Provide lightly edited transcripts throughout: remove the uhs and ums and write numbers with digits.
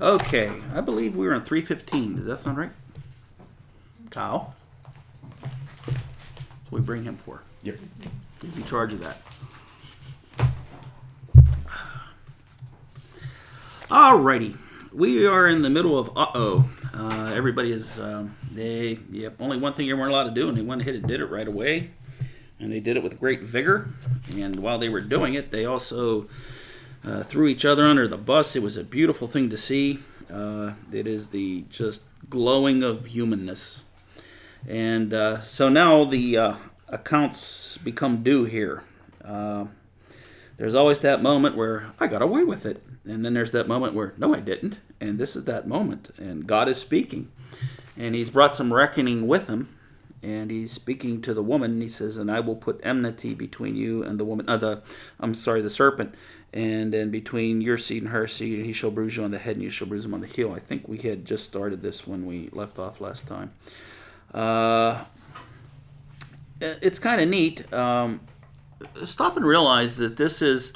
Okay, I believe we were on 3:15. Does that sound right? Kyle? That's what we bring him for. Yep. He's in charge of that. Alrighty. We are in the middle of everybody is, only one thing you weren't allowed to do, and they went ahead and did it right away. And they did it with great vigor. And while they were doing it, they also threw each other under the bus. It was a beautiful thing to see. It is the just glowing of humanness. And so now the accounts become due here. There's always that moment where I got away with it. And then there's that moment where, no, I didn't. And this is that moment. And God is speaking. And he's brought some reckoning with him. And he's speaking to the woman. And he says, and I will put enmity between you and the woman, the serpent. And then between your seed and her seed, and he shall bruise you on the head and you shall bruise him on the heel. I think we had just started this when we left off last time. It's kind of neat. Stop and realize that this is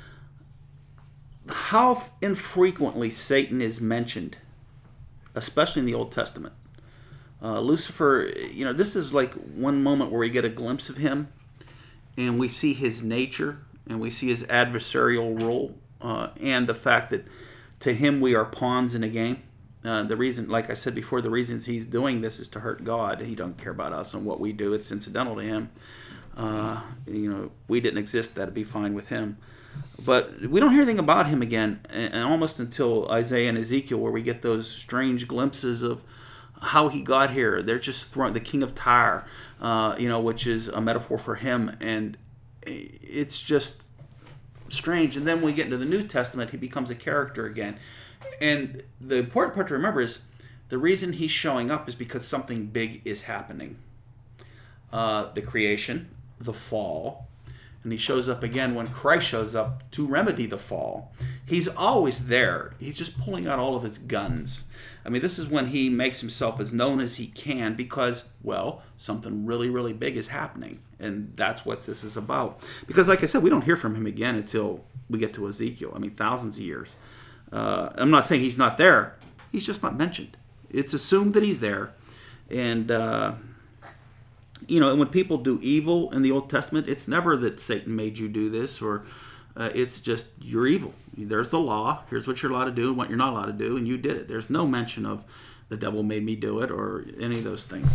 how infrequently Satan is mentioned, especially in the Old Testament. Lucifer, this is like one moment where we get a glimpse of him, and we see his nature, and we see his adversarial role, and the fact that to him we are pawns in a game. The reason, like I said before, the reasons he's doing this is to hurt God. He don't care about us and what we do. It's incidental to him. We didn't exist, that'd be fine with him. But we don't hear anything about him again, and almost until Isaiah and Ezekiel, where we get those strange glimpses of how he got here. They're just throwing the king of Tyre, which is a metaphor for him, and it's just strange. And then when we get into the New Testament, he becomes a character again. And the important part to remember is the reason he's showing up is because something big is happening. The creation, the fall, and he shows up again when Christ shows up to remedy the fall. He's always there. He's just pulling out all of his guns. I mean, this is when he makes himself as known as he can because, well, something really, really big is happening. And that's what this is about. Because, like I said, we don't hear from him again until we get to Ezekiel. I mean, thousands of years. I'm not saying he's not there. He's just not mentioned. It's assumed that he's there. And, and when people do evil in the Old Testament, it's never that Satan made you do this, or it's just you're evil. There's the law. Here's what you're allowed to do and what you're not allowed to do, and you did it. There's no mention of the devil made me do it or any of those things.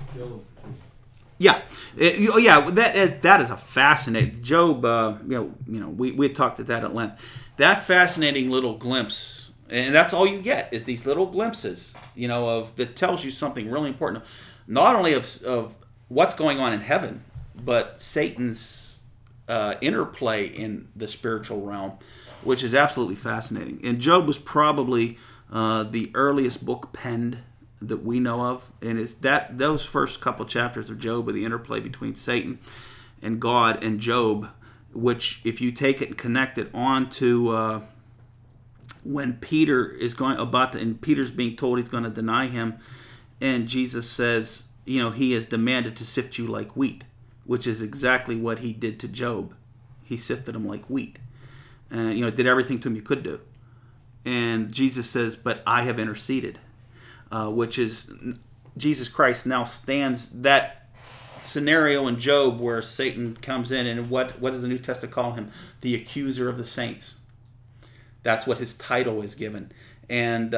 Yeah, that is a fascinating Job. We had talked at that at length. That fascinating little glimpse, and that's all you get is these little glimpses, of that tells you something really important, not only of what's going on in heaven, but Satan's interplay in the spiritual realm, which is absolutely fascinating. And Job was probably the earliest book penned that we know of, and it's those first couple chapters of Job are the interplay between Satan and God and Job, which if you take it and connect it on to when Peter is and Peter's being told he's going to deny him, and Jesus says, he has demanded to sift you like wheat, which is exactly what he did to Job. He sifted him like wheat, and did everything to him you could do. And Jesus says, "But I have interceded," which is Jesus Christ now stands that scenario in Job where Satan comes in, and what does the New Testament call him? The accuser of the saints. That's what his title is given, and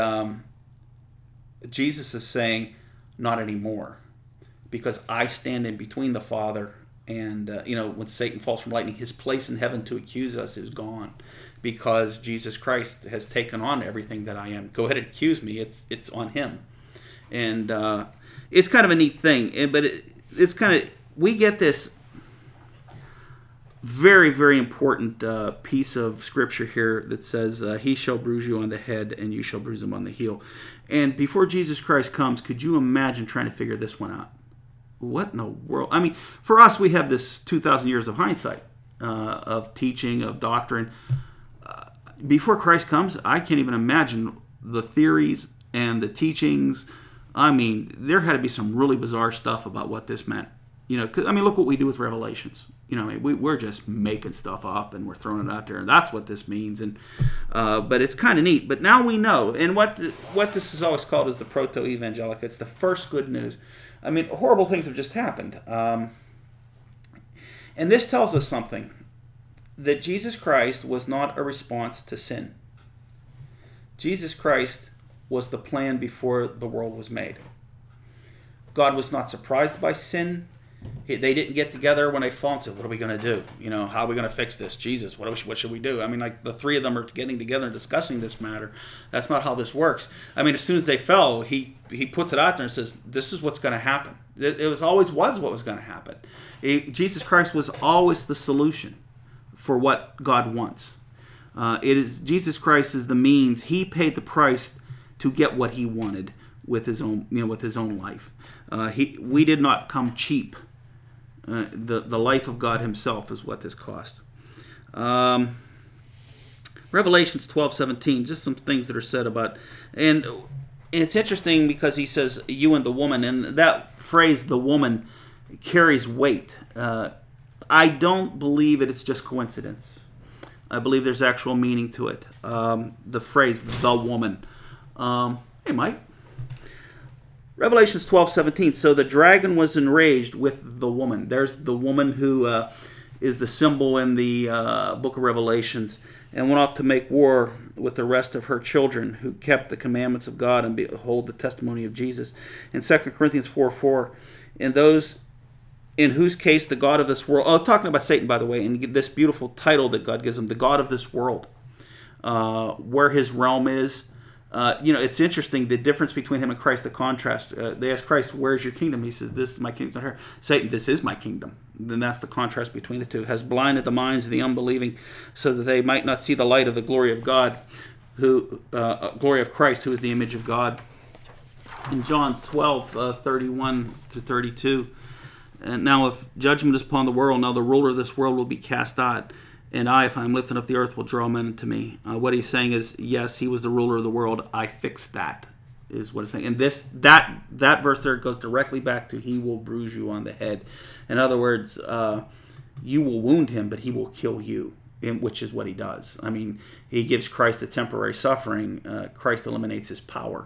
Jesus is saying, "Not anymore." Because I stand in between the Father and, when Satan falls from lightning, his place in heaven to accuse us is gone. Because Jesus Christ has taken on everything that I am. Go ahead and accuse me. It's on him. And it's kind of a neat thing. But it's kind of, we get this very, very important piece of scripture here that says, he shall bruise you on the head and you shall bruise him on the heel. And before Jesus Christ comes, could you imagine trying to figure this one out? What in the world? I mean, for us, we have this 2,000 years of hindsight, of teaching, of doctrine. Before Christ comes, I can't even imagine the theories and the teachings. I mean, there had to be some really bizarre stuff about what this meant. 'Cause, look what we do with Revelations. I mean, we're just making stuff up and we're throwing it out there, and that's what this means. And but it's kind of neat. But now we know, and what this is always called is the proto-evangelica. It's the first good news. I mean, horrible things have just happened, and this tells us something: that Jesus Christ was not a response to sin. Jesus Christ was the plan before the world was made. God was not surprised by sin. They didn't get together when they fell and said, what are we going to do? How are we going to fix this? Jesus, what should we do? I mean, like the three of them are getting together and discussing this matter. That's not how this works. I mean, as soon as they fell, he puts it out there and says, this is what's going to happen. It was always what was going to happen. Jesus Christ was always the solution for what God wants. Jesus Christ is the means. He paid the price to get what he wanted with his own life. We did not come cheap. The life of God himself is what this cost. Revelations 12:17, just some things that are said about, and it's interesting because he says you and the woman, and that phrase the woman carries weight. I don't believe it's just coincidence. I believe there's actual meaning to it. The phrase the woman. Hey Mike. Revelations 12:17. So the dragon was enraged with the woman. There's the woman who is the symbol in the book of Revelations, and went off to make war with the rest of her children who kept the commandments of God and behold the testimony of Jesus. In 2 Corinthians 4:4, in those in whose case the God of this world, I was talking about Satan, by the way, and this beautiful title that God gives him, the God of this world, where his realm is. It's interesting, the difference between him and Christ, the contrast. They ask Christ, where's your kingdom? He says, this is my kingdom. Not her. Satan, this is my kingdom. Then that's the contrast between the two. Has blinded the minds of the unbelieving so that they might not see the light of the glory of God, glory of Christ, who is the image of God. In John 12:31-32, and now if judgment is upon the world, now the ruler of this world will be cast out. And I, if I am lifted up the earth, will draw men unto me. What he's saying is, yes, he was the ruler of the world. I fixed that, is what he's saying. And that verse there goes directly back to he will bruise you on the head. In other words, you will wound him, but he will kill you, which is what he does. I mean, he gives Christ a temporary suffering. Christ eliminates his power.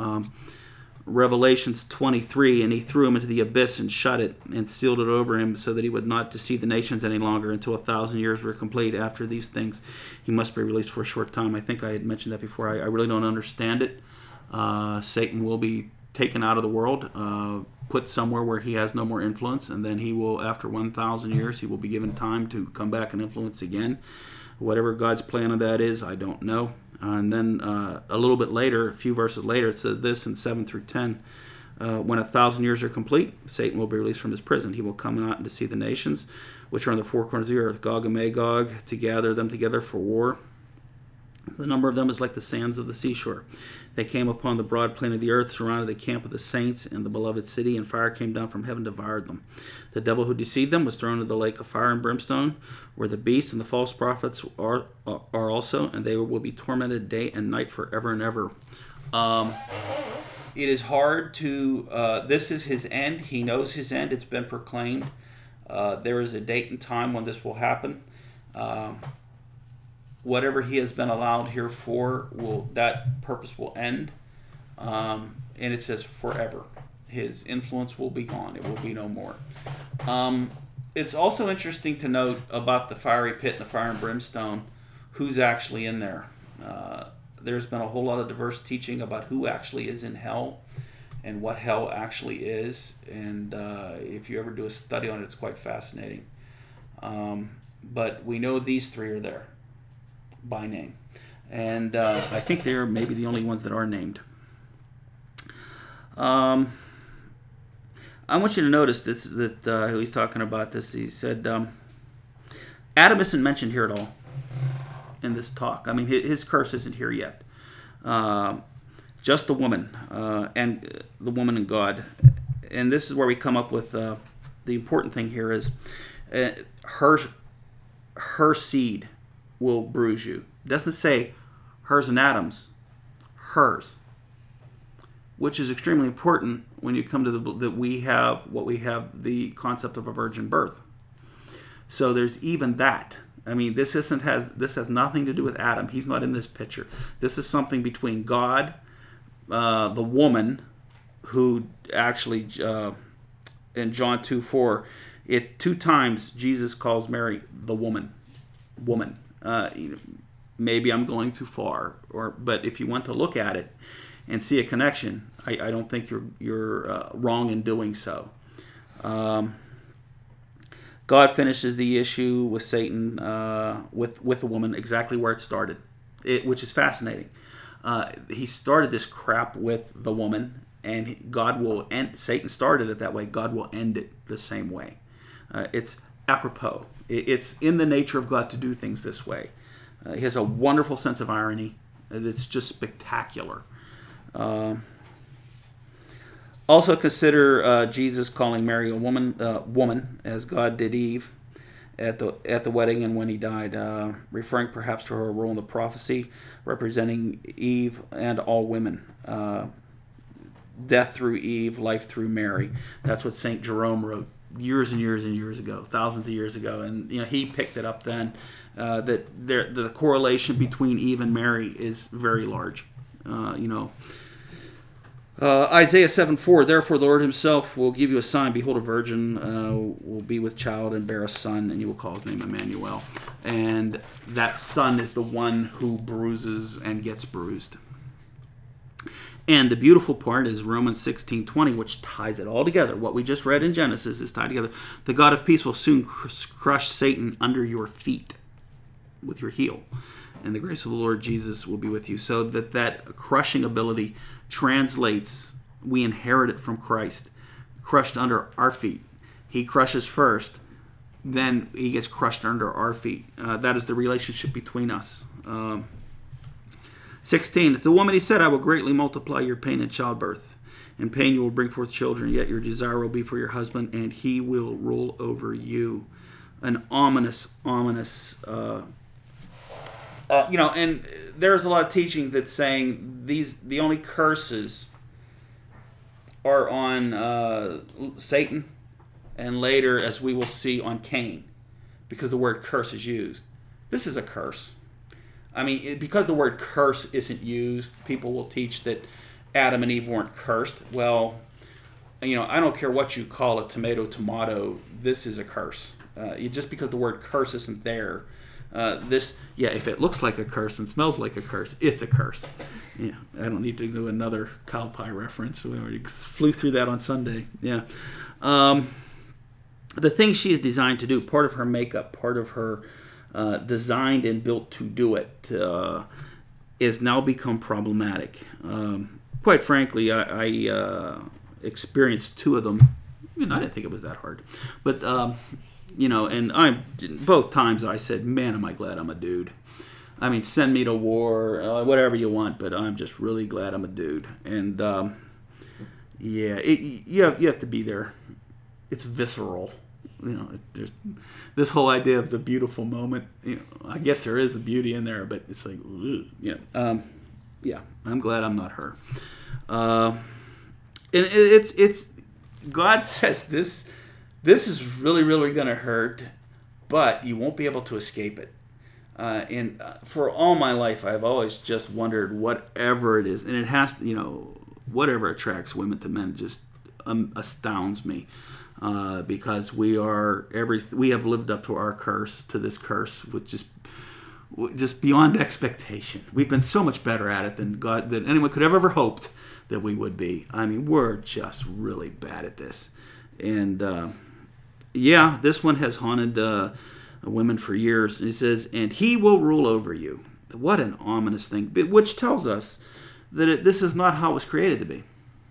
Revelations 23, and he threw him into the abyss and shut it and sealed it over him so that he would not deceive the nations any longer until 1,000 years were complete. After these things, he must be released for a short time. I think I had mentioned that before. I really don't understand it. Satan will be taken out of the world, put somewhere where he has no more influence, and then he will, after 1,000 years, he will be given time to come back and influence again. Whatever God's plan on that is, I don't know. And then a little bit later, a few verses later, it says this in 7-10. When 1,000 years are complete, Satan will be released from his prison. He will come out and to see the nations, which are in the four corners of the earth, Gog and Magog, to gather them together for war. The number of them is like the sands of the seashore. They came upon the broad plain of the earth, surrounded the camp of the saints and the beloved city, and fire came down from heaven and devoured them. The devil who deceived them was thrown into the lake of fire and brimstone, where the beast and the false prophets are also, and they will be tormented day and night forever and ever. It is hard to... this is his end. He knows his end. It's been proclaimed. There is a date and time when this will happen. Whatever he has been allowed here for, that purpose will end. And it says forever. His influence will be gone. It will be no more. It's also interesting to note about the fiery pit and the fire and brimstone, who's actually in there. There's been a whole lot of diverse teaching about who actually is in hell and what hell actually is. And if you ever do a study on it, it's quite fascinating. But we know these three are there by name. And I think they're maybe the only ones that are named. I want you to notice this, that he's talking about this. He said, Adam isn't mentioned here at all in this talk. I mean, his curse isn't here yet. Just the woman and the woman and God. And this is where we come up with the important thing here is her seed will bruise you. It doesn't say hers and Adam's, hers, which is extremely important when you come to that we have the concept of a virgin birth. So there's even that. I mean, this has nothing to do with Adam. He's not in this picture. This is something between God, the woman, who actually in John 2:4, it 2 times Jesus calls Mary the woman. Maybe I'm going too far, but if you want to look at it and see a connection, I don't think you're wrong in doing so. God finishes the issue with Satan, with the woman, exactly where it started, which is fascinating. He started this crap with the woman, and God will end. Satan started it that way. God will end it the same way. It's apropos. It's in the nature of God to do things this way. He has a wonderful sense of irony that's just spectacular. Also consider Jesus calling Mary a woman, as God did Eve at the wedding and when he died, referring perhaps to her role in the prophecy, representing Eve and all women. Death through Eve, life through Mary. That's what St. Jerome wrote years and years and years ago, thousands of years ago. And he picked it up then, that the correlation between Eve and Mary is very large. Isaiah 7:4, therefore the Lord himself will give you a sign. Behold, a virgin will be with child and bear a son, and you will call his name Emmanuel. And that son is the one who bruises and gets bruised. And the beautiful part is Romans 16:20, which ties it all together. What we just read in Genesis is tied together. The God of peace will soon crush Satan under your feet with your heel. And the grace of the Lord Jesus will be with you. So that crushing ability translates, we inherit it from Christ, crushed under our feet. He crushes first, then he gets crushed under our feet. That is the relationship between us. 16, to the woman he said, I will greatly multiply your pain in childbirth. In pain you will bring forth children, yet your desire will be for your husband, and he will rule over you. An ominous, and there's a lot of teachings that saying the only curses are on Satan, and later, as we will see, on Cain, because the word curse is used. This is a curse. I mean, because the word curse isn't used, people will teach that Adam and Eve weren't cursed. Well, I don't care what you call it, tomato, this is a curse. Just because the word curse isn't there, if it looks like a curse and smells like a curse, it's a curse. Yeah, I don't need to do another cow pie reference. We already flew through that on Sunday. Yeah. The things she is designed to do, part of her makeup, part of her designed and built to do it, is now become problematic. Quite frankly, I experienced 2 of them. I didn't think it was that hard. But, and both times I said, man, am I glad I'm a dude. I mean, send me to war, whatever you want, but I'm just really glad I'm a dude. And, you have to be there. It's visceral. There's this whole idea of the beautiful moment. I guess there is a beauty in there, but it's like, I'm glad I'm not her. And it's God says this is really, really going to hurt, but you won't be able to escape it. And for all my life, I've always just wondered, whatever it is, and it has to, whatever attracts women to men just astounds me. Because we have lived up to our curse, to this curse, which is just beyond expectation. We've been so much better at it than anyone could have ever hoped that we would be. I mean, we're just really bad at this. And this one has haunted women for years. And he says, and he will rule over you. What an ominous thing, which tells us that this is not how it was created to be.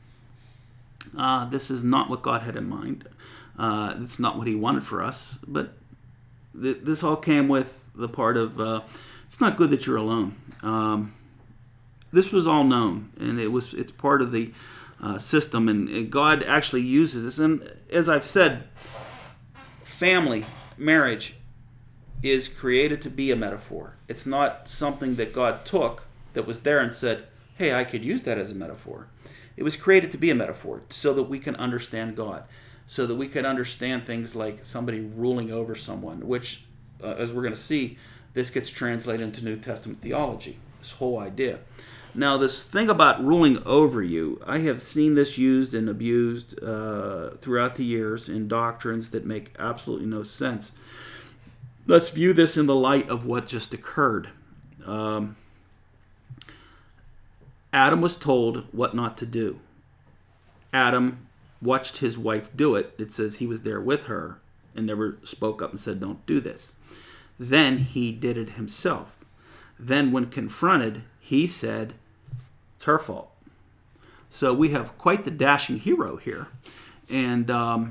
This is not what God had in mind. It's not what he wanted for us. But this all came with the part of, it's not good that you're alone. This was all known, and it's part of the system, and God actually uses this. And as I've said, family, marriage, is created to be a metaphor. It's not something that God took that was there and said, hey, I could use that as a metaphor. It was created to be a metaphor so that we can understand God. so that we could understand things like somebody ruling over someone, which, as we're going to see, this gets translated into New Testament theology, this whole idea. Now, this thing about ruling over you, I have seen this used and abused throughout the years in doctrines that make absolutely no sense. Let's view this in the light of what just occurred. Adam was told what not to do. Adam watched his wife do it. It says he was there with her and never spoke up and said, don't do this. Then he did it himself. Then when confronted, he said, it's her fault. So we have quite the dashing hero here. And,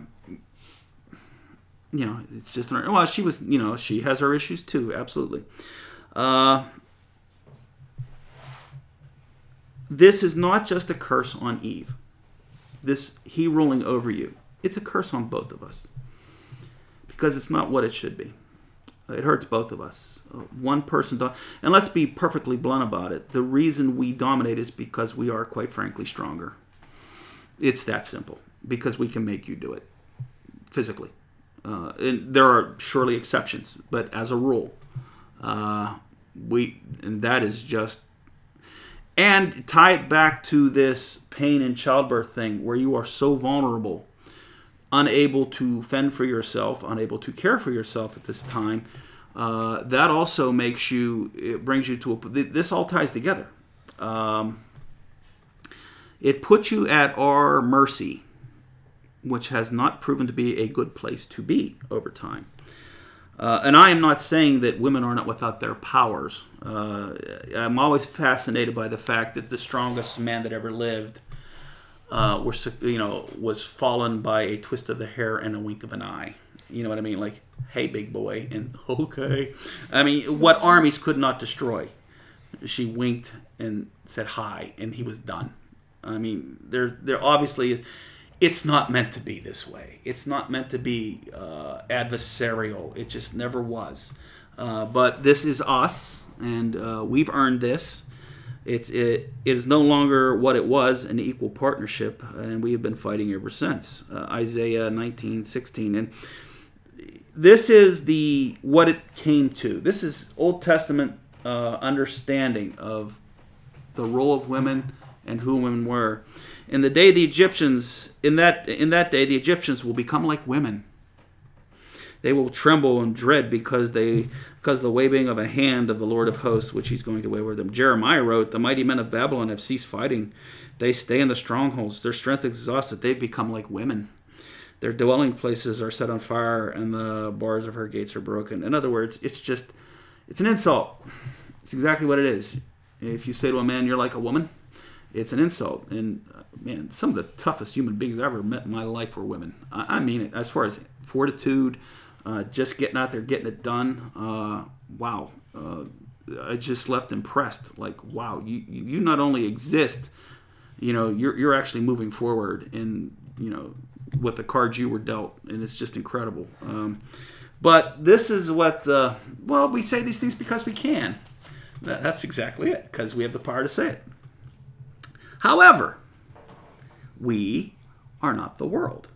it's just, well, she was, she has her issues too, absolutely. This is not just a curse on Eve. This, he ruling over you. It's a curse on both of us. Because it's not what it should be. It hurts both of us. One person, and let's be perfectly blunt about it. The reason we dominate is because we are, quite frankly, stronger. It's that simple. Because we can make you do it physically. And there are surely exceptions, but as a rule, and that is just. And tie it back to this pain in childbirth thing, where you are so vulnerable, unable to fend for yourself, unable to care for yourself at this time. That also makes you, it brings you to this all ties together. It puts you at our mercy, which has not proven to be a good place to be over time. And I am not saying that women are not without their powers. I'm always fascinated by the fact that the strongest man that ever lived was fallen by a twist of the hair and a wink of an eye. You know what I mean? Like, hey, big boy, and okay. I mean, what armies could not destroy? She winked and said hi, and he was done. I mean, there obviously is. It's not meant to be this way. It's not meant to be adversarial. It just never was. But this is us, and we've earned this. It is no longer what it was, an equal partnership, and we have been fighting ever since. Isaiah 19:16, and this is what it came to. This is Old Testament understanding of the role of women and who women were. In the day, the Egyptians, in that day, the Egyptians will become like women. They will tremble and dread because the waving of a hand of the Lord of hosts, which he's going to wave over them. Jeremiah wrote, the mighty men of Babylon have ceased fighting. They stay in the strongholds. Their strength is exhausted. They've become like women. Their dwelling places are set on fire, and the bars of her gates are broken. In other words, it's an insult. It's exactly what it is. If you say to a man, you're like a woman, it's an insult. And man, some of the toughest human beings I ever met in my life were women. I mean it. As far as fortitude, just getting out there, getting it done. Wow. I just left impressed. Like, wow, you not only exist, you're actually moving forward and, with the cards you were dealt. And it's just incredible. But this is what, we say these things because we can. That's exactly it, because we have the power to say it. However, we are not the world.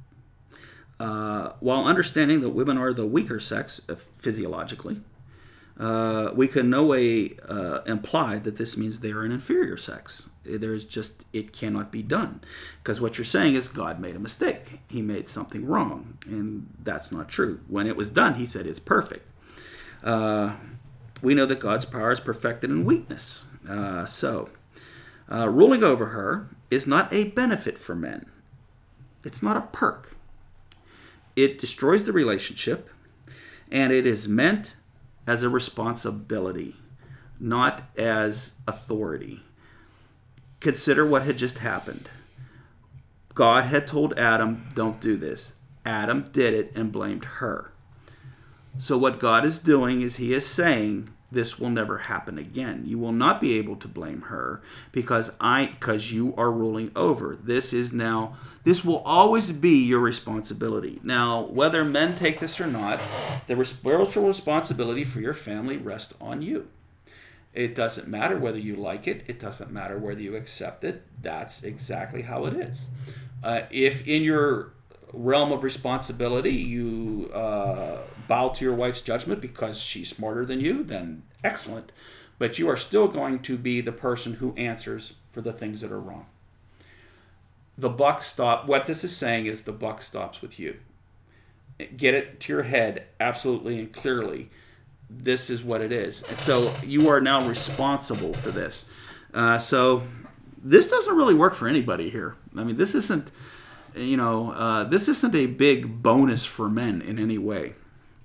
While understanding that women are the weaker sex physiologically, we can no way imply that this means they are an inferior sex. It cannot be done. Because what you're saying is God made a mistake. He made something wrong. And that's not true. When it was done, he said it's perfect. We know that God's power is perfected in weakness. Ruling over her is not a benefit for men. It's not a perk. It destroys the relationship, and it is meant as a responsibility, not as authority. Consider what had just happened. God had told Adam, don't do this. Adam did it and blamed her. So what God is doing is he is saying, this will never happen again. You will not be able to blame her because you are ruling over. This will always be your responsibility. Now, whether men take this or not, the spiritual responsibility for your family rests on you. It doesn't matter whether you like it. It doesn't matter whether you accept it. That's exactly how it is. If in your realm of responsibility, you bow to your wife's judgment because she's smarter than you, then excellent. But you are still going to be the person who answers for the things that are wrong. The buck stop. What this is saying is the buck stops with you. Get it to your head absolutely and clearly. This is what it is. So you are now responsible for this. So this doesn't really work for anybody here. I mean, this isn't, this isn't a big bonus for men in any way.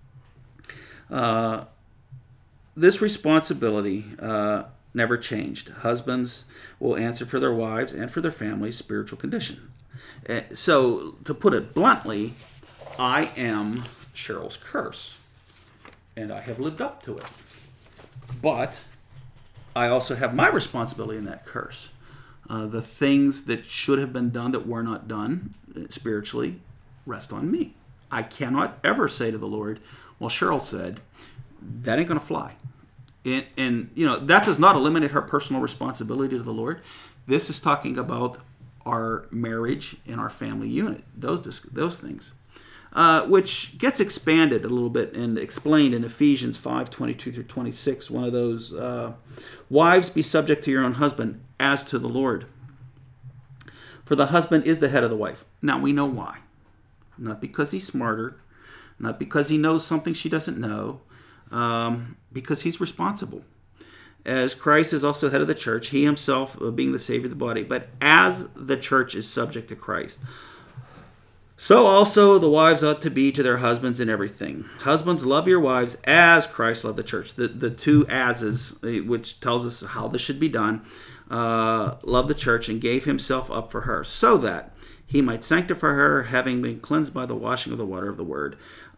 This responsibility never changed. Husbands will answer for their wives and for their family's spiritual condition. So, to put it bluntly, I am Cheryl's curse, and I have lived up to it. But I also have my responsibility in that curse. The things that should have been done that were not done spiritually rest on me. I cannot ever say to the Lord, well, Cheryl said, that ain't going to fly. And that does not eliminate her personal responsibility to the Lord. This is talking about our marriage and our family unit, those things, which gets expanded a little bit and explained in Ephesians 5:22 through 26. One of those, wives, be subject to your own husband as to the Lord. For the husband is the head of the wife. Now we know why. Not because he's smarter, not because he knows something she doesn't know, because he's responsible. As Christ is also head of the church, he himself being the Savior of the body. But as the church is subject to Christ, so also the wives ought to be to their husbands in everything. Husbands, love your wives as Christ loved the church. The two ases, which tells us how this should be done, loved the church and gave himself up for her, so that he might sanctify her, having been cleansed by the washing of the water of the word.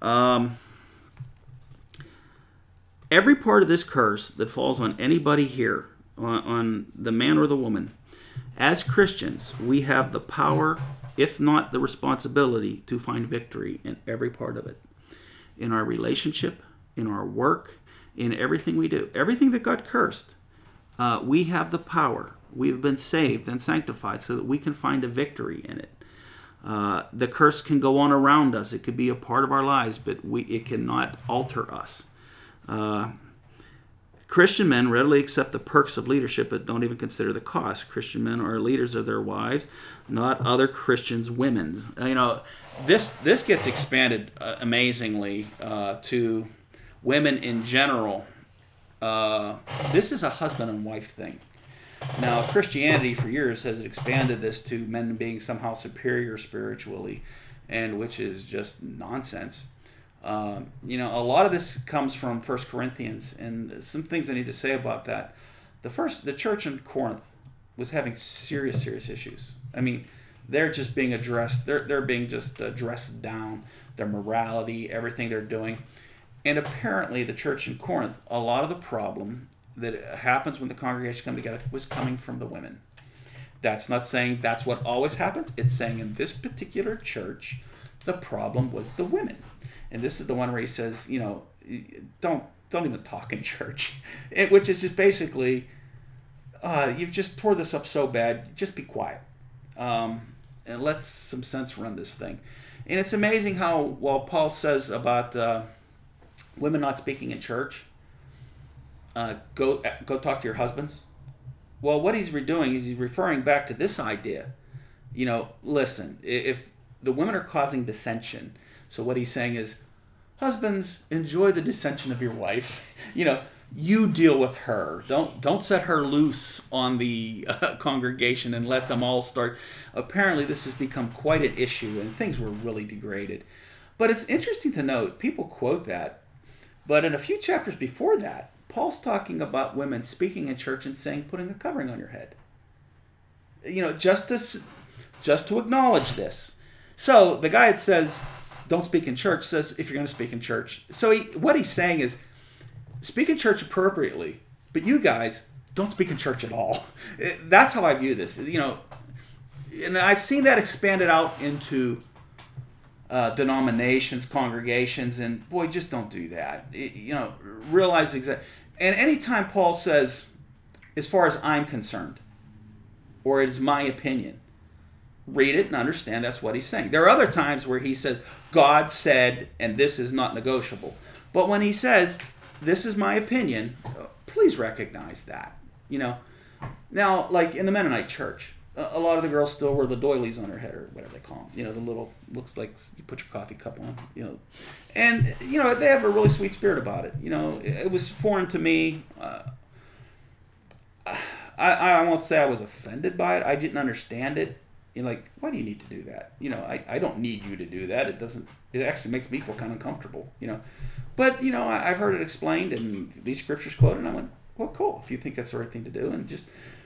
Every part of this curse that falls on anybody here, on the man or the woman, as Christians, we have the power, if not the responsibility, to find victory in every part of it. In our relationship, in our work, in everything we do. Everything that got cursed, we have the power. We've been saved and sanctified so that we can find a victory in it. The curse can go on around us. It could be a part of our lives, but it cannot alter us. Christian men readily accept the perks of leadership but don't even consider the cost. Christian men are leaders of their wives, not other Christians' women's. This gets expanded amazingly to women in general. This is a husband and wife thing. Now, Christianity for years has expanded this to men being somehow superior spiritually, and which is just nonsense. A lot of this comes from 1 Corinthians, and some things I need to say about that. The church in Corinth was having serious issues. I mean, they're just being addressed. They're being just dressed down. Their morality, everything they're doing, and apparently the church in Corinth, a lot of the problem that happens when the congregation come together was coming from the women. That's not saying that's what always happens. It's saying in this particular church, the problem was the women. And this is the one where he says, don't even talk in church. Which is just basically, you've just tore this up so bad, just be quiet. And let some sense run this thing. And it's amazing how, while Paul says about women not speaking in church, go talk to your husbands. Well, what he's doing is he's referring back to this idea. Listen, if the women are causing dissension, so what he's saying is, husbands, enjoy the dissension of your wife. You deal with her. Don't set her loose on the congregation and let them all start. Apparently, this has become quite an issue, and things were really degraded. But it's interesting to note, people quote that, but in a few chapters before that, Paul's talking about women speaking in church and saying, putting a covering on your head. Just to acknowledge this. So the guy that says, don't speak in church, says, if you're going to speak in church. So what he's saying is, speak in church appropriately, but you guys don't speak in church at all. That's how I view this. And I've seen that expanded out into denominations, congregations, and boy, just don't do that. Realize exactly. And anytime Paul says, as far as I'm concerned, or it is my opinion, read it and understand that's what he's saying. There are other times where he says, God said, and this is not negotiable. But when he says, this is my opinion, please recognize that. Now, like in the Mennonite church, a lot of the girls still wear the doilies on their head, or whatever they call them. The little, looks like you put your coffee cup on, And, they have a really sweet spirit about it. It was foreign to me. I won't say I was offended by it. I didn't understand it. Why do you need to do that? I don't need you to do that. It actually makes me feel kind of uncomfortable, But, I've heard it explained and these scriptures quoted, and I went, well, cool, if you think that's the right thing to do. And just,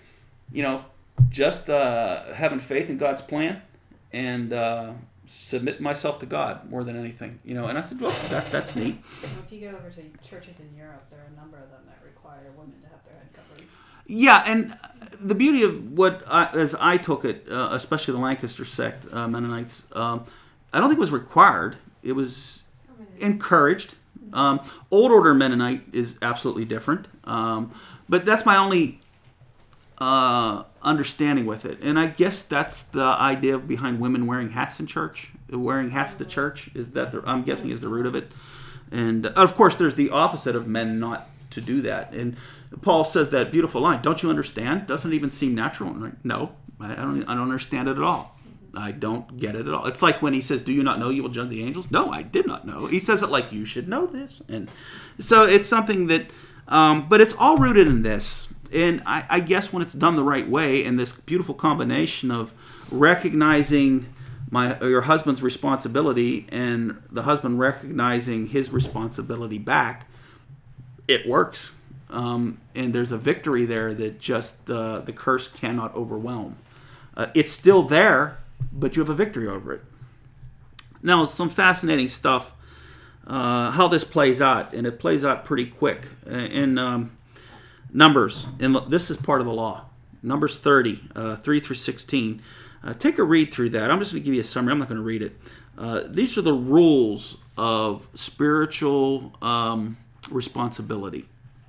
having faith in God's plan and submit myself to God more than anything, And I said, well, that's neat. Well, if you go over to churches in Europe, there are a number of them that require women to have their head covered. Yeah, and the beauty of as I took it, especially the Lancaster sect, Mennonites, I don't think it was required. It was encouraged. Old Order Mennonite is absolutely different. But that's my only understanding with it. And I guess that's the idea behind women wearing hats in church. Wearing hats to church, I'm guessing is the root of it. And of course, there's the opposite of men not to do that. And Paul says that beautiful line, don't you understand? Doesn't it even seem natural? And I'm like, no, I don't understand it at all. I don't get it at all. It's like when he says, do you not know you will judge the angels? No, I did not know. He says it like, you should know this. And so it's something that, but it's all rooted in this. And I guess when it's done the right way, and this beautiful combination of recognizing your husband's responsibility and the husband recognizing his responsibility back, it works. And there's a victory there that just the curse cannot overwhelm. It's still there, but you have a victory over it. Now, some fascinating stuff, how this plays out, and it plays out pretty quick. In Numbers, and this is part of the law, Numbers 30, 3 through 16. Take a read through that. I'm just going to give you a summary. I'm not going to read it. These are the rules of spiritual responsibility.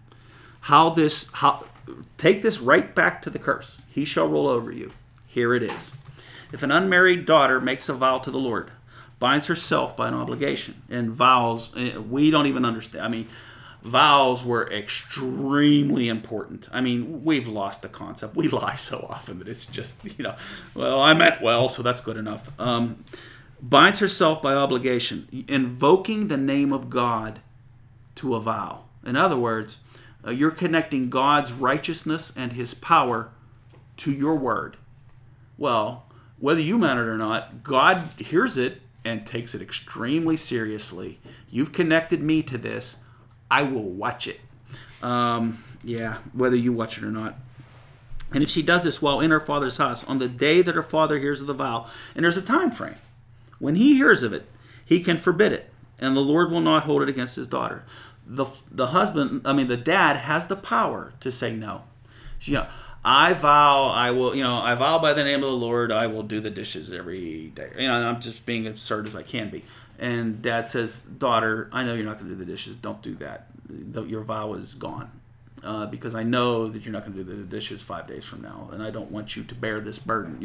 Take this right back to the curse. He shall rule over you. Here it is. If an unmarried daughter makes a vow to the Lord, binds herself by an obligation, and vows, we don't even understand. I mean, vows were extremely important. I mean, we've lost the concept. We lie so often that it's just, well, I meant well, so that's good enough. Binds herself by obligation, invoking the name of God to a vow. In other words, you're connecting God's righteousness and his power to your word. Well, whether you meant it or not, God hears it and takes it extremely seriously. You've connected me to this. I will watch it. Whether you watch it or not. And if she does this while in her father's house, on the day that her father hears of the vow, and there's a time frame, when he hears of it, he can forbid it, and the Lord will not hold it against his daughter. The dad has the power to say no. I vow, I vow by the name of the Lord, I will do the dishes every day. I'm just being absurd as I can be. And dad says, daughter, I know you're not going to do the dishes. Don't do that. Your vow is gone. Because I know that you're not going to do the dishes 5 days from now. And I don't want you to bear this burden.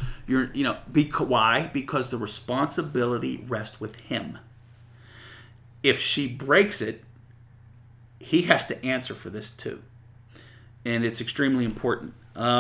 Why? Because the responsibility rests with him. If she breaks it, he has to answer for this too. And it's extremely important.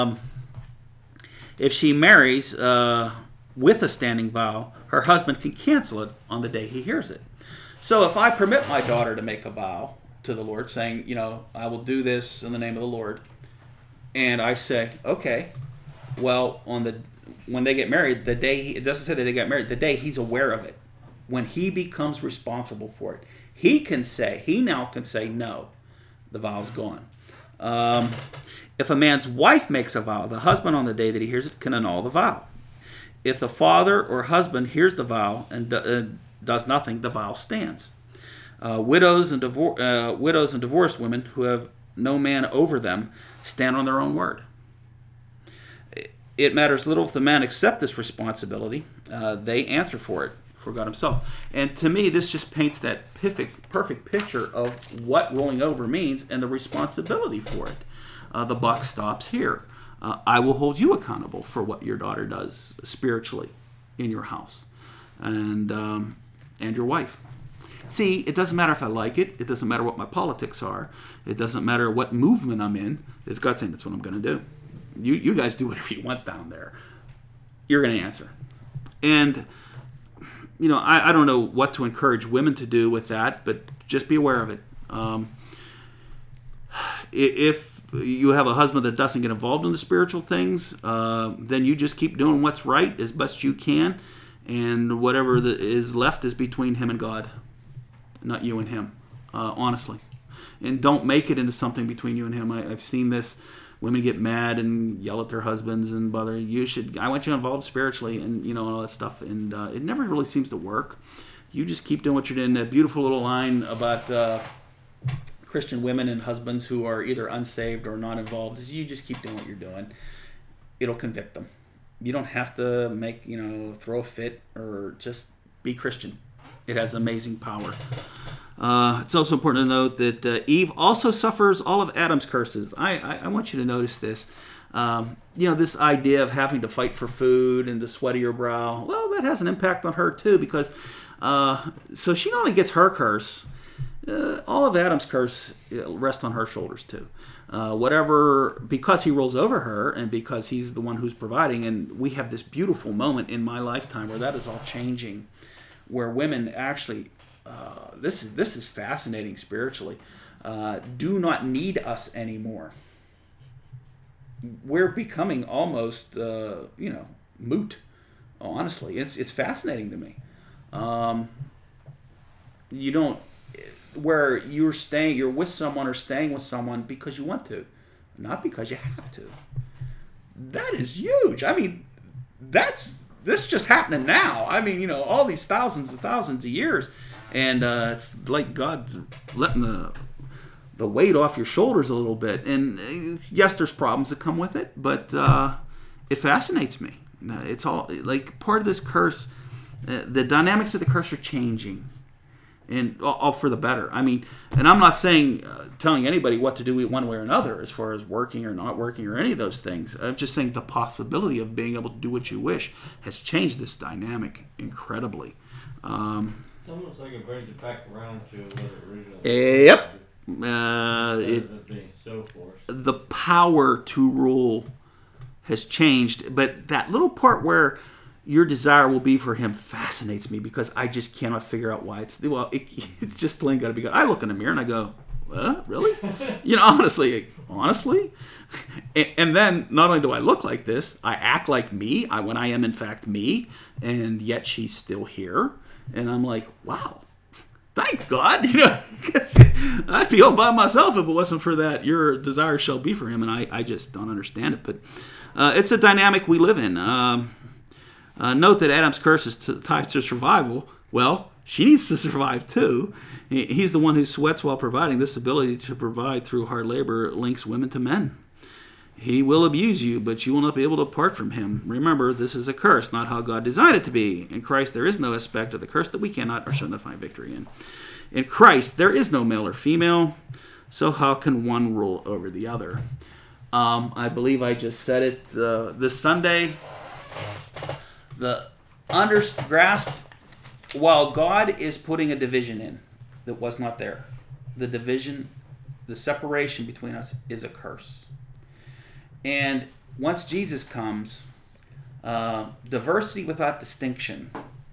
If she marries with a standing vow, her husband can cancel it on the day he hears it. So if I permit my daughter to make a vow to the Lord, saying, I will do this in the name of the Lord, and I say, okay, well, when they get married, it doesn't say that they get married, the day he's aware of it, when he becomes responsible for it, he now can say, no, the vow's gone. If a man's wife makes a vow, the husband on the day that he hears it can annul the vow. If the father or husband hears the vow and does nothing, the vow stands. Widows and divorced women who have no man over them stand on their own word. It matters little if the man accepts this responsibility. They answer for it, for God himself. And to me, this just paints that perfect picture of what rolling over means and the responsibility for it. The buck stops here. I will hold you accountable for what your daughter does spiritually in your house, and your wife. See, it doesn't matter if I like it. It doesn't matter what my politics are. It doesn't matter what movement I'm in. It's God saying that's what I'm going to do. You guys do whatever you want down there. You're going to answer. And, I don't know what to encourage women to do with that, but just be aware of it. If you have a husband that doesn't get involved in the spiritual things, then you just keep doing what's right as best you can, and whatever is left is between him and God, not you and him, honestly. And don't make it into something between you and him. I've seen this. Women get mad and yell at their husbands and bother. I want you involved spiritually and all that stuff. And it never really seems to work. You just keep doing what you're doing. That beautiful little line about Christian women and husbands who are either unsaved or not involved is you just keep doing what you're doing. It'll convict them. You don't have to throw a fit or just be Christian. It has amazing power. It's also important to note that Eve also suffers all of Adam's curses. I want you to notice this. This idea of having to fight for food and the sweat of your brow, well, that has an impact on her too, because so she not only gets her curse, all of Adam's curse rests on her shoulders too. Because he rules over her and because he's the one who's providing, and we have this beautiful moment in my lifetime where that is all changing, where women actually, this is fascinating spiritually, do not need us anymore. We're becoming almost, moot. Honestly, it's fascinating to me. Where you're with someone or staying with someone because you want to, not because you have to. That is huge. I mean, this just happening now. I mean, all these thousands and thousands of years, and it's like God's letting the weight off your shoulders a little bit. And yes, there's problems that come with it, but it fascinates me. It's all like part of this curse. The dynamics of the curse are changing, and all for the better. I mean, and I'm not saying telling anybody what to do one way or another as far as working or not working or any of those things. I'm just saying the possibility of being able to do what you wish has changed this dynamic incredibly. It's almost like it brings it back around to what it originally was. Yep. Being so forced. The power to rule has changed, but that little part where your desire will be for him fascinates me because I just cannot figure out why it's just plain got to be good. I look in the mirror and I go, really? Honestly. And then not only do I look like this, I act like me when I am in fact me, and yet she's still here. And I'm like, wow, thanks God. I'd be all by myself if it wasn't for that. Your desire shall be for him. And I just don't understand it. But it's a dynamic we live in. Note that Adam's curse is tied to survival. Well, she needs to survive too. He's the one who sweats while providing. This ability to provide through hard labor links women to men. He will abuse you, but you will not be able to part from him. Remember, this is a curse, not how God designed it to be. In Christ, there is no aspect of the curse that we cannot or shall not find victory in. In Christ, there is no male or female, so how can one rule over the other? I believe I just said it this Sunday. The grasp, while God is putting a division in that was not there, the division, the separation between us is a curse. And once Jesus comes, diversity without distinction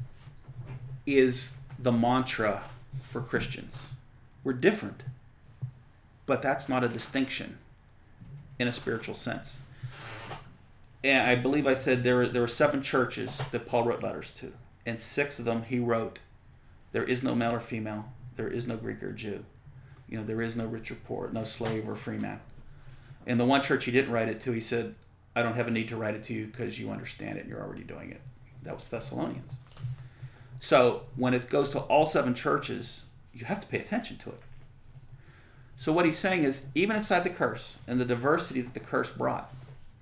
is the mantra for Christians. We're different, but that's not a distinction in a spiritual sense. And I believe I said there were 7 churches that Paul wrote letters to, and 6 of them he wrote, there is no male or female, there is no Greek or Jew, there is no rich or poor, no slave or free man. And the one church he didn't write it to, he said, I don't have a need to write it to you because you understand it and you're already doing it. That was Thessalonians. So when it goes to all 7 churches, you have to pay attention to it. So what he's saying is, even inside the curse and the diversity that the curse brought,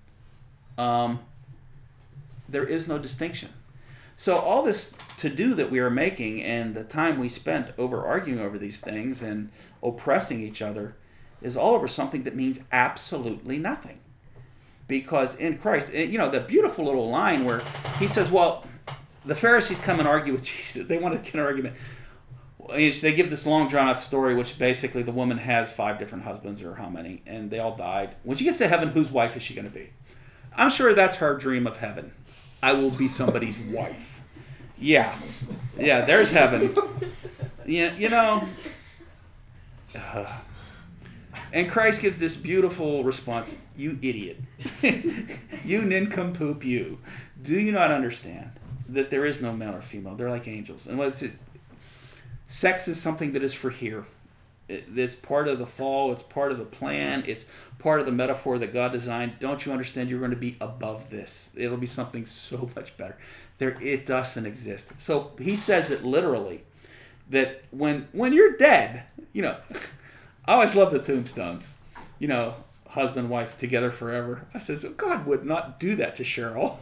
there is no distinction. So all this to-do that we are making and the time we spent over arguing over these things and oppressing each other is all over something that means absolutely nothing. because in Christ, the beautiful little line where he says, well, the Pharisees come and argue with Jesus. They want to get an argument. They give this long drawn-out story, which basically the woman has 5 different husbands, or how many, and they all died. When she gets to heaven, whose wife is she going to be? I'm sure that's her dream of heaven. I will be somebody's wife. Yeah, there's heaven. And Christ gives this beautiful response. You idiot. You nincompoop, you. Do you not understand that there is no male or female? They're like angels. And what's it? Sex is something that is for here. It's part of the fall. It's part of the plan. It's part of the metaphor that God designed. Don't you understand? You're going to be above this. It'll be something so much better. It doesn't exist. So he says it literally, that when you're dead, I always love the tombstones. Husband, wife, together forever. I says, God would not do that to Cheryl.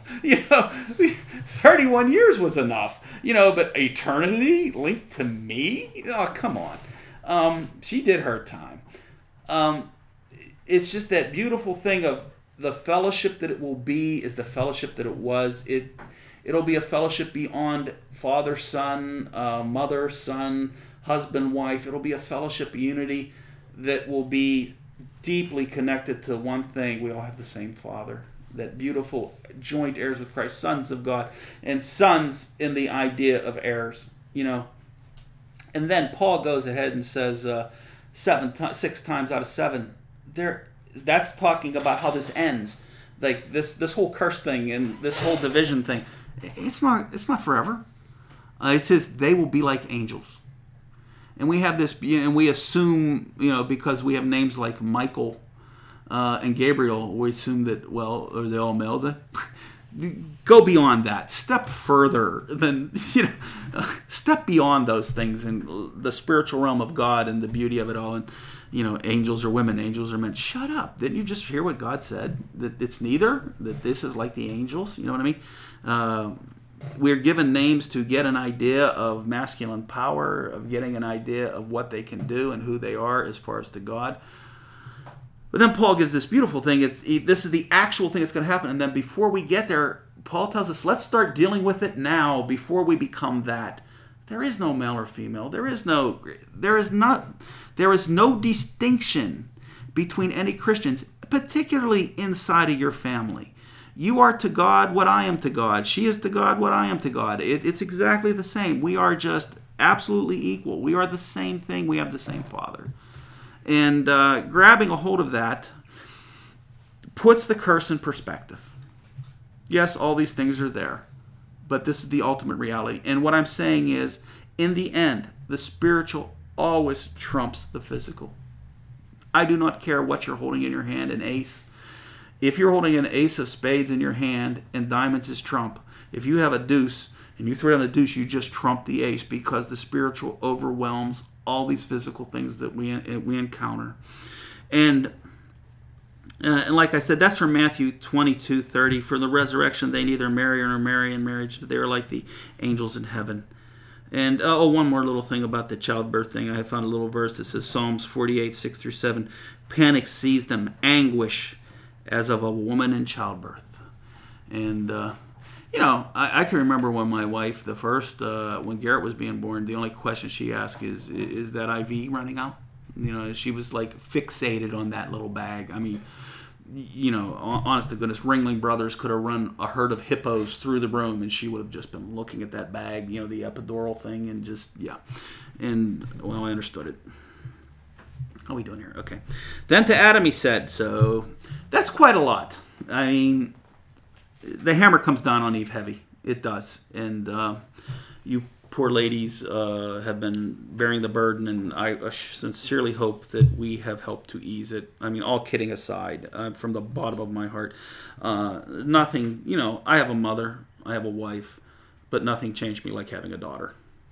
31 years was enough. But eternity linked to me? Oh, come on. She did her time. It's just that beautiful thing of the fellowship that it will be is the fellowship that it was. It'll be a fellowship beyond father, son, mother, son, husband, wife. It'll be a fellowship, a unity that will be deeply connected to one thing. We all have the same Father. That beautiful joint heirs with Christ, sons of God, and sons in the idea of heirs. And then Paul goes ahead and says 6 times out of 7. That's talking about how this ends. Like this whole curse thing and this whole division thing. It's not forever. It says they will be like angels. And we have this, and we assume, because we have names like Michael and Gabriel, we assume that, well, are they all male? Go beyond that. Step further than, step beyond those things and the spiritual realm of God and the beauty of it all. And, angels are women, angels are men. Shut up. Didn't you just hear what God said? That it's neither, that this is like the angels. You know what I mean? We're given names to get an idea of masculine power, of getting an idea of what they can do and who they are as far as to God. But then Paul gives this beautiful thing. This is the actual thing that's going to happen. And then before we get there, Paul tells us, let's start dealing with it now before we become that. There is no male or female. There is no distinction between any Christians, particularly inside of your family. You are to God what I am to God. She is to God what I am to God. It's exactly the same. We are just absolutely equal. We are the same thing. We have the same Father. And grabbing a hold of that puts the curse in perspective. Yes, all these things are there, but this is the ultimate reality. And what I'm saying is, in the end, the spiritual always trumps the physical. I do not care what you're holding in your hand, an ace. If you're holding an ace of spades in your hand and diamonds is trump, if you have a deuce and you throw down a deuce, you just trump the ace, because the spiritual overwhelms all these physical things that we encounter. And like I said, that's from Matthew 22:30. For the resurrection, they neither marry nor marry in marriage, but they are like the angels in heaven. And one more little thing about the childbirth thing. I found a little verse that says Psalms 48:6-7. Panic seized them, anguish as of a woman in childbirth. And, I can remember when my wife, the first, when Garrett was being born, the only question she asked is that IV running out? She was like fixated on that little bag. I mean, honest to goodness, Ringling Brothers could have run a herd of hippos through the room and she would have just been looking at that bag, the epidural thing, and just, yeah. And, well, I understood it. How are we doing here? Okay. Then to Adam he said, so that's quite a lot. I mean, the hammer comes down on Eve heavy. It does. And you poor ladies have been bearing the burden, and I sincerely hope that we have helped to ease it. I mean, all kidding aside, from the bottom of my heart, nothing, I have a mother, I have a wife, but nothing changed me like having a daughter.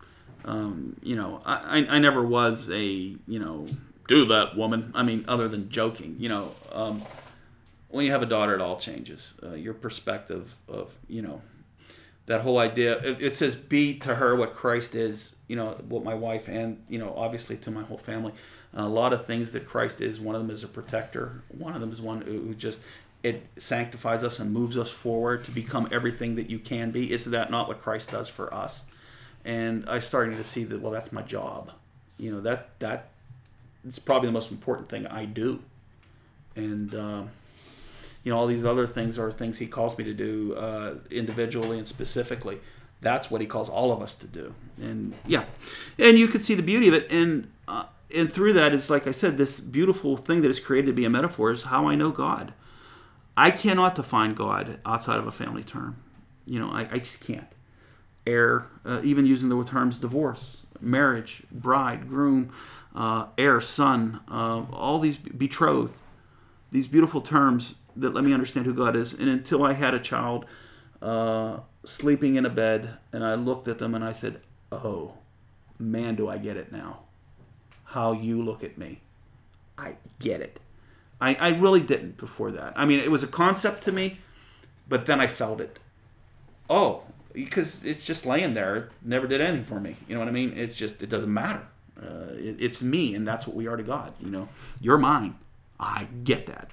I never was a, do that, woman. I mean, other than joking, when you have a daughter, it all changes. Your perspective of, that whole idea. It says, be to her what Christ is, what my wife and, obviously to my whole family. A lot of things that Christ is. One of them is a protector. One of them is one who just it sanctifies us and moves us forward to become everything that you can be. Isn't that not what Christ does for us? And I started to see that, well, that's my job. That it's probably the most important thing I do. And, all these other things are things he calls me to do individually and specifically. That's what he calls all of us to do. And, and you can see the beauty of it. And through that is, like I said, this beautiful thing that is created to be a metaphor is how I know God. I cannot define God outside of a family term. I just can't. Heir, even using the terms divorce, marriage, bride, groom, heir, son, all these betrothed, these beautiful terms that let me understand who God is. And until I had a child sleeping in a bed, and I looked at them and I said, oh, man, do I get it now. How you look at me. I get it. I really didn't before that. I mean, it was a concept to me, but then I felt it. Oh, because it's just laying there. It never did anything for me. You know what I mean? It's just, it doesn't matter. It's me, and that's what we are to God. You're mine. I get that.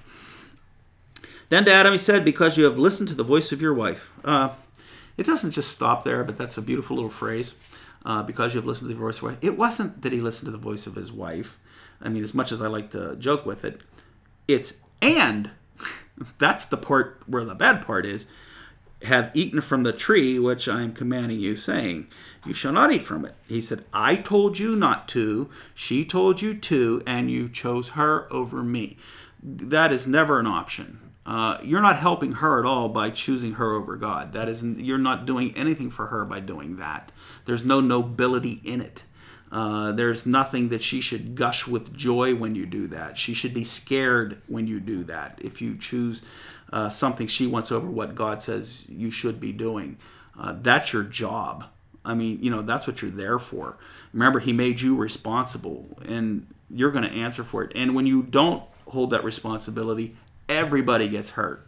Then to Adam he said, because you have listened to the voice of your wife. It doesn't just stop there, but that's a beautiful little phrase. Because you have listened to the voice of your wife. It wasn't that he listened to the voice of his wife. I mean, as much as I like to joke with it, it's and that's the part where the bad part is, have eaten from the tree which I am commanding you, saying, you shall not eat from it. He said, I told you not to, she told you to, and you chose her over me. That is never an option. You're not helping her at all by choosing her over God. You're not doing anything for her by doing that. There's no nobility in it. There's nothing that she should gush with joy when you do that. She should be scared when you do that. If you choose something she wants over what God says you should be doing, that's your job. I mean, that's what you're there for. Remember, he made you responsible, and you're going to answer for it. And when you don't hold that responsibility, everybody gets hurt.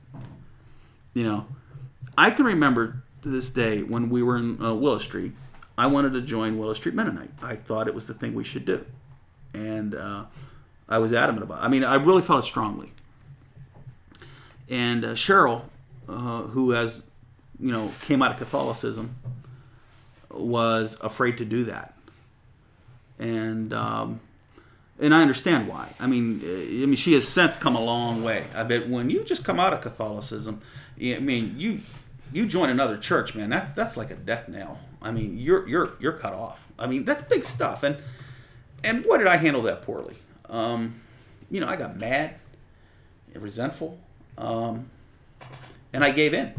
I can remember to this day when we were in Willow Street, I wanted to join Willow Street Mennonite. I thought it was the thing we should do. And I was adamant about it. I mean, I really felt it strongly. And Cheryl, who has, came out of Catholicism, was afraid to do that. And I understand why. I mean, she has since come a long way. I bet when you just come out of Catholicism, you join another church, man. That's like a death knell. I mean, you're cut off. I mean, that's big stuff. And boy, did I handle that poorly. I got mad, resentful, and I gave in.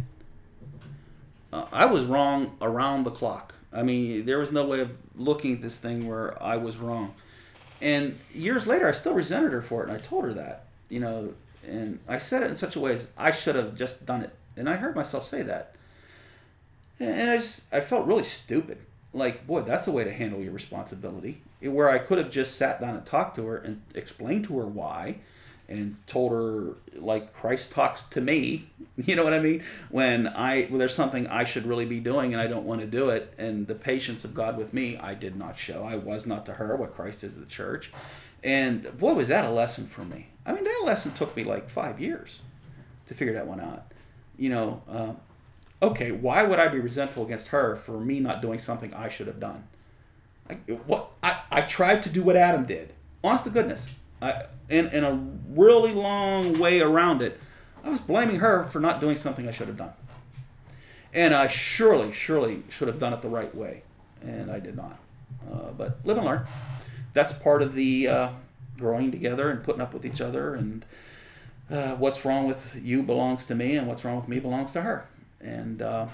I was wrong around the clock. I mean, there was no way of looking at this thing where I was wrong. And years later, I still resented her for it, and I told her that, and I said it in such a way as I should have just done it. And I heard myself say that. And I felt really stupid. Like, boy, that's a way to handle your responsibility. Where I could have just sat down and talked to her and explained to her why, and told her, like Christ talks to me, you know what I mean? When there's something I should really be doing and I don't want to do it, and the patience of God with me, I did not show. I was not to her what Christ is to the church. And boy, was that a lesson for me. I mean, that lesson took me like 5 years to figure that one out. Okay, why would I be resentful against her for me not doing something I should have done? I tried to do what Adam did. Honest to goodness. In a really long way around it, I was blaming her for not doing something I should have done. And I surely should have done it the right way. And I did not. But live and learn. That's part of the growing together and putting up with each other. And what's wrong with you belongs to me, and what's wrong with me belongs to her. And but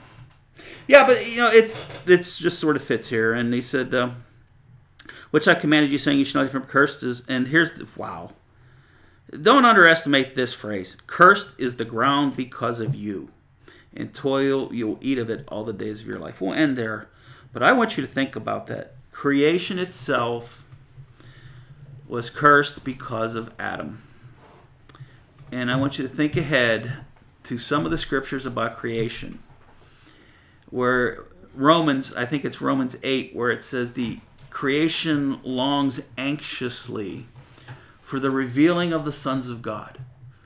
it's just sort of fits here. And he said, which I commanded you, saying you shall not eat from cursed is. And here's wow. Don't underestimate this phrase. Cursed is the ground because of you. And toil you'll eat of it all the days of your life. We'll end there. But I want you to think about that. Creation itself was cursed because of Adam. And I want you to think ahead to some of the scriptures about creation. Where I think it's Romans 8, where it says the creation longs anxiously for the revealing of the sons of God.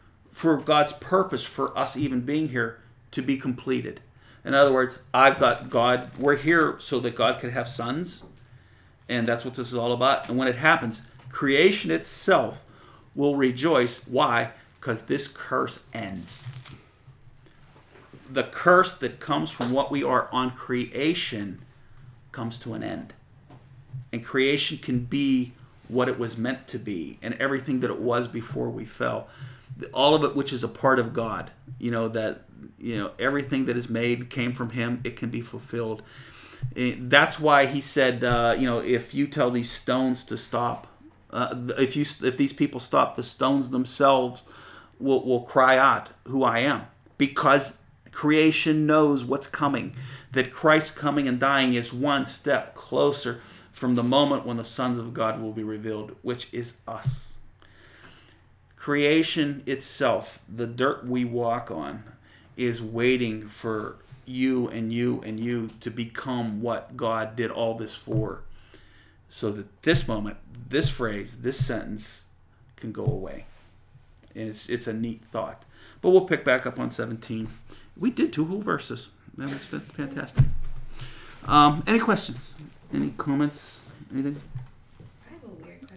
for God's purpose for us even being here to be completed. In other words, I've got God. We're here so that God could have sons, and that's what this is all about. And when it happens, creation itself will rejoice. Why? Because this curse ends. The curse that comes from what we are on creation comes to an end. And creation can be what it was meant to be, and everything that it was before we fell. All of it, which is a part of God, everything that is made came from Him. It can be fulfilled. That's why He said, if you tell these stones to stop, if these people stop, the stones themselves will cry out, "Who I am," because creation knows what's coming. That Christ coming and dying is one step closer from the moment when the sons of God will be revealed, which is us. Creation itself, the dirt we walk on, is waiting for you and you and you to become what God did all this for, so that this moment, this phrase, this sentence can go away. And it's a neat thought. But we'll pick back up on 17. We did 2 whole verses. That was fantastic. Any questions? Any comments? Anything?